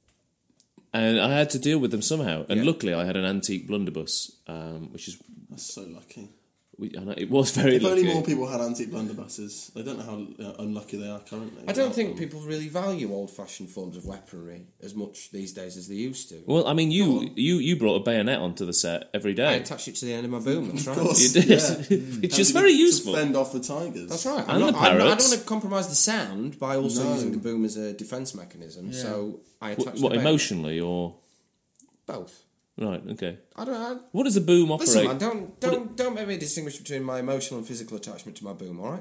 I had to deal with them somehow. And luckily, I had an antique blunderbuss, which is... That's so lucky. It was very lucky. If only more people had antique blunderbusses. They don't know how unlucky they are currently. I don't think people really value old-fashioned forms of weaponry as much these days as they used to. Well, you brought a bayonet onto the set every day. I attached it to the end of my boom, that's right. Of course, you did. Yeah. It's just very useful. To fend off the tigers. That's right. And the parrots. I don't want to compromise the sound by also using the boom as a defence mechanism, so I attached What, emotionally, or...? Both. Right, okay. I don't know. What does the boom operate? Listen, man, don't make me distinguish between my emotional and physical attachment to my boom, alright?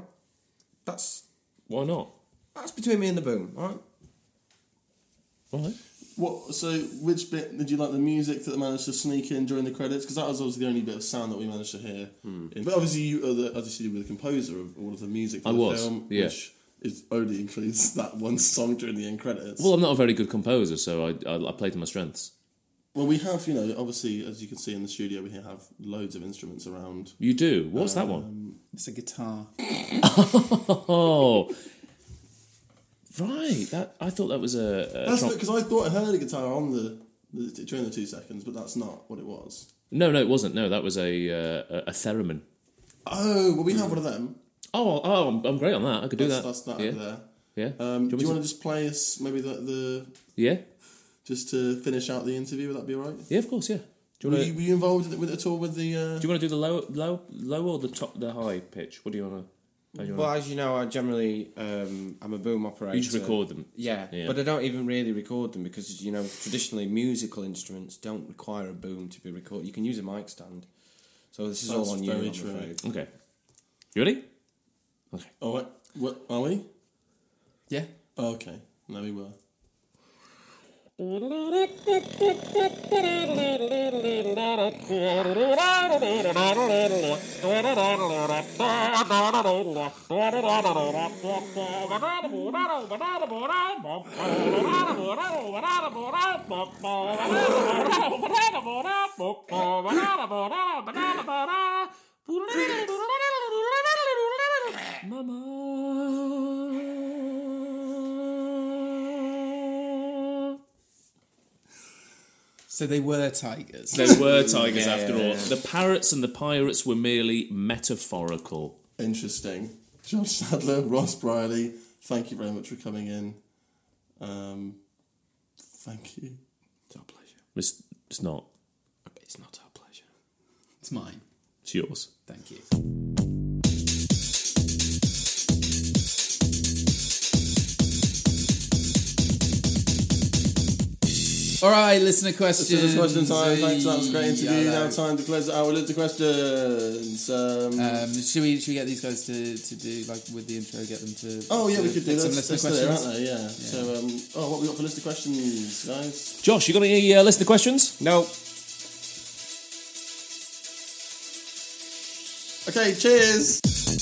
Why not? That's between me and the boom, alright? Right. So, which bit did you like the music that managed to sneak in during the credits? Because that was obviously the only bit of sound that we managed to hear. But obviously, you were the composer of all of the music for the film, which only includes that one song during the end credits. Well, I'm not a very good composer, so I played to my strengths. Well, we have, obviously, as you can see in the studio, we have loads of instruments around. You do? What's that one? It's a guitar. Oh, right. I thought that was a That's because I thought I heard a guitar on during the 2 seconds, but that's not what it was. No, it wasn't. No, that was a theremin. Oh, well, we have one of them. Oh, I'm great on that. I could do that. That's that over there. Yeah. Do you want to just play us maybe the Yeah. just to finish out the interview? Would that be all right? Yeah, of course. Yeah. Do Were you involved with it at all with the... Do you want to do the low or the high pitch? What do you want to... Well, as you know, I generally I'm a boom operator. You just record them. Yeah, but I don't even really record them because, you know, traditionally musical instruments don't require a boom to be recorded. You can use a mic stand. So this is all on you, I'm afraid. Okay. You ready? Okay. All right. What, are we? Yeah. Oh, okay. No, we were. So they were tigers. They were tigers after all. The parrots and the pirates were merely metaphorical. Interesting. Josh Sadler, Ross Briley, thank you very much for coming in. Thank you. It's our pleasure. It's not. It's not our pleasure. It's mine. It's yours. Thank you. All right, listener questions. This is question time. Thanks, that was a great interview. Now time to close our listener questions. Should we get these guys to do, like, with the intro, get them to... Oh, yeah, we could do that. Some listener questions. There, aren't they? Yeah. So, what have we got for listener questions, guys? Josh, you got any listener questions? No. Okay, cheers.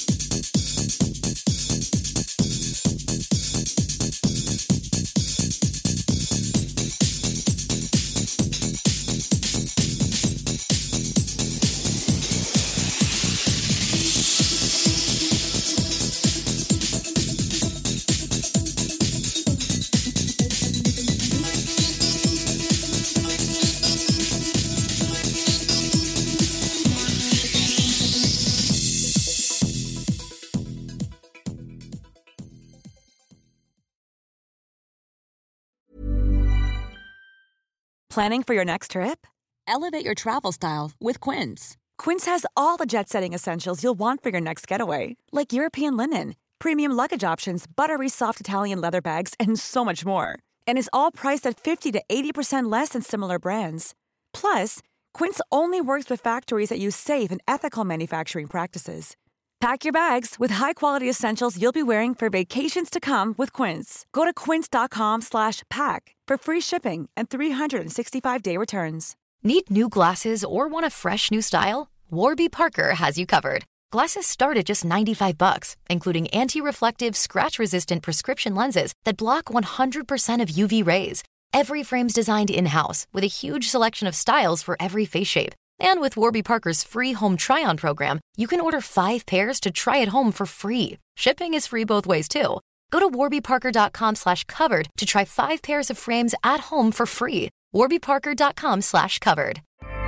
Planning for your next trip? Elevate your travel style with Quince. Quince has all the jet-setting essentials you'll want for your next getaway, like European linen, premium luggage options, buttery soft Italian leather bags, and so much more. And is all priced at 50 to 80% less than similar brands. Plus, Quince only works with factories that use safe and ethical manufacturing practices. Pack your bags with high-quality essentials you'll be wearing for vacations to come with Quince. Go to quince.com/pack for free shipping and 365-day returns. Need new glasses or want a fresh new style? Warby Parker has you covered. Glasses start at just $95, including anti-reflective, scratch-resistant prescription lenses that block 100% of UV rays. Every frame's designed in-house with a huge selection of styles for every face shape. And with Warby Parker's free home try-on program, you can order 5 pairs to try at home for free. Shipping is free both ways, too. Go to warbyparker.com/covered to try 5 pairs of frames at home for free. warbyparker.com/covered.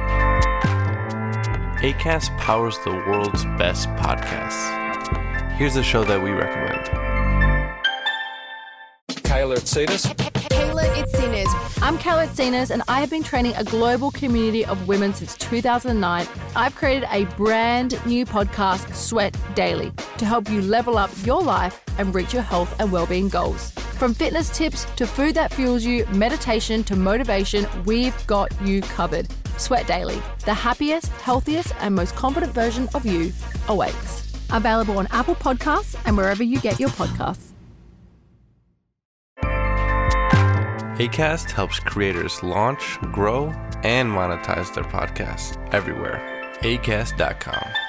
Acast powers the world's best podcasts. Here's a show that we recommend. Kayla Itsinas. Kayla Itsinas. I'm Kayla Itsinas, and I have been training a global community of women since 2009. I've created a brand new podcast, Sweat Daily, to help you level up your life and reach your health and well-being goals. From fitness tips to food that fuels you, meditation to motivation, we've got you covered. Sweat Daily, the happiest, healthiest, and most confident version of you awaits. Available on Apple Podcasts and wherever you get your podcasts. Acast helps creators launch, grow, and monetize their podcasts everywhere. Acast.com.